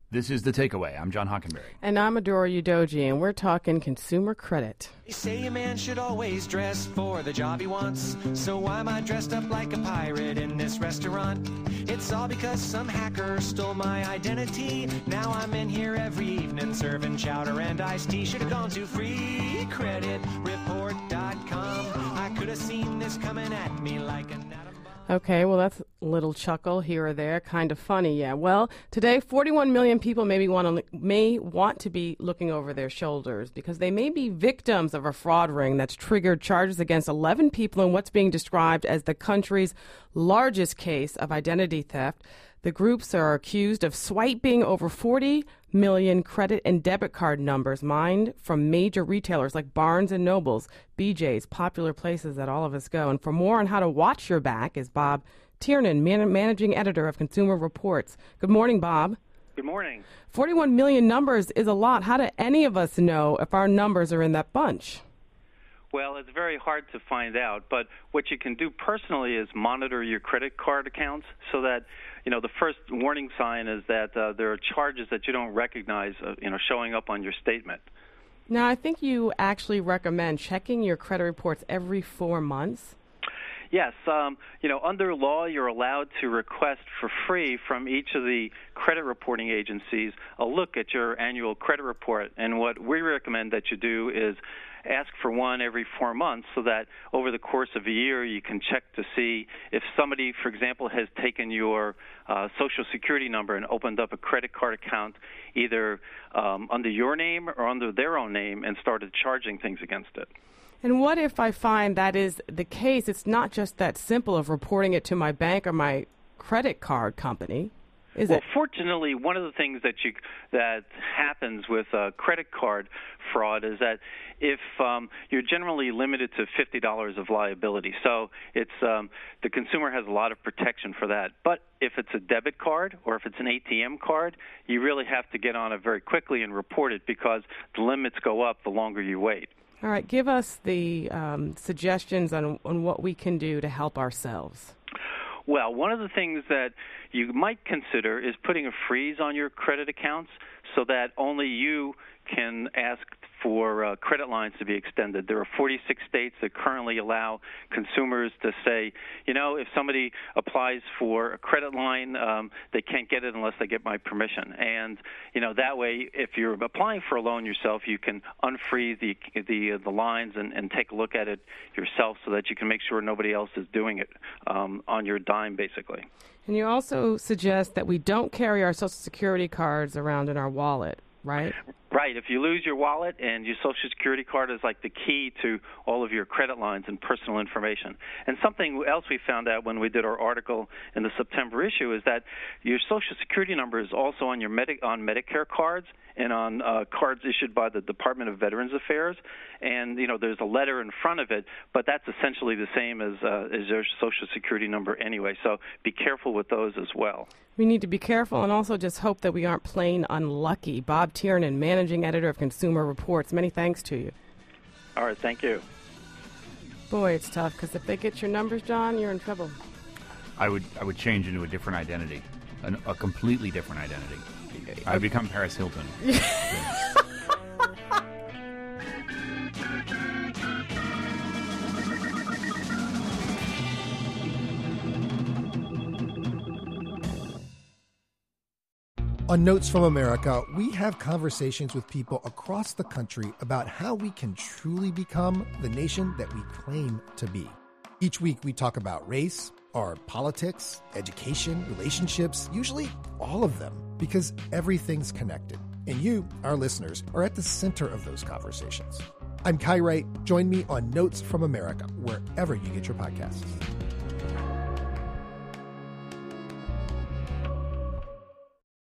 This is The Takeaway. I'm John Hockenberry. And I'm Adora Udoji, and we're talking consumer credit. They say a man should always dress for the job he wants. So why am I dressed up like a pirate in this restaurant? It's all because some hacker stole my identity. Now I'm in here every evening serving chowder and iced tea. Should have gone to freecreditreport.com. I could have seen this coming at me like an atom. Okay, well, that's a little chuckle here or there. Kind of funny, yeah. Well, today, 41 million people may want to be looking over their shoulders because they may be victims of a fraud ring that's triggered charges against 11 people in what's being described as the country's largest case of identity theft. The groups are accused of swiping over 40 million credit and debit card numbers mined from major retailers like Barnes & Noble's, BJ's, popular places that all of us go. And for more on how to watch your back is Bob Tiernan, managing editor of Consumer Reports. Good morning, Bob. Good morning. 41 million numbers is a lot. How do any of us know if our numbers are in that bunch? Well, it's very hard to find out, but what you can do personally is monitor your credit card accounts so that, the first warning sign is that there are charges that you don't recognize, showing up on your statement. Now, I think you actually recommend checking your credit reports every 4 months. Yes. Under law, you're allowed to request for free from each of the credit reporting agencies a look at your annual credit report. And what we recommend that you do is ask for one every 4 months so that over the course of a year you can check to see if somebody, for example, has taken your Social Security number and opened up a credit card account either under your name or under their own name and started charging things against it. And what if I find that is the case? It's not just that simple of reporting it to my bank or my credit card company, is it? Fortunately, one of the things that happens with credit card fraud is that if you're generally limited to $50 of liability, so it's the consumer has a lot of protection for that. But if it's a debit card or if it's an ATM card, you really have to get on it very quickly and report it because the limits go up the longer you wait. All right, give us the suggestions on what we can do to help ourselves. Well, one of the things that you might consider is putting a freeze on your credit accounts so that only you can ask for credit lines to be extended. There are 46 states that currently allow consumers to say, if somebody applies for a credit line, they can't get it unless they get my permission. And, that way, if you're applying for a loan yourself, you can unfreeze the lines and take a look at it yourself so that you can make sure nobody else is doing it on your dime, basically. And you also suggest that we don't carry our Social Security cards around in our wallet, right? Right. If you lose your wallet and your Social Security card is like the key to all of your credit lines and personal information. And something else we found out when we did our article in the September issue is that your Social Security number is also on your Medicare cards and on cards issued by the Department of Veterans Affairs. And, there's a letter in front of it, but that's essentially the same as your Social Security number anyway. So be careful with those as well. We need to be careful and also just hope that we aren't plain unlucky. Bob Tiernan, managing editor of Consumer Reports. Many thanks to you. All right, thank you. Boy, it's tough because if they get your numbers, John, you're in trouble. I would change into a different identity, a completely different identity. I would become Paris Hilton. On Notes from America, we have conversations with people across the country about how we can truly become the nation that we claim to be. Each week, we talk about race, our politics, education, relationships, usually all of them, because everything's connected. And you, our listeners, are at the center of those conversations. I'm Kai Wright. Join me on Notes from America, wherever you get your podcasts.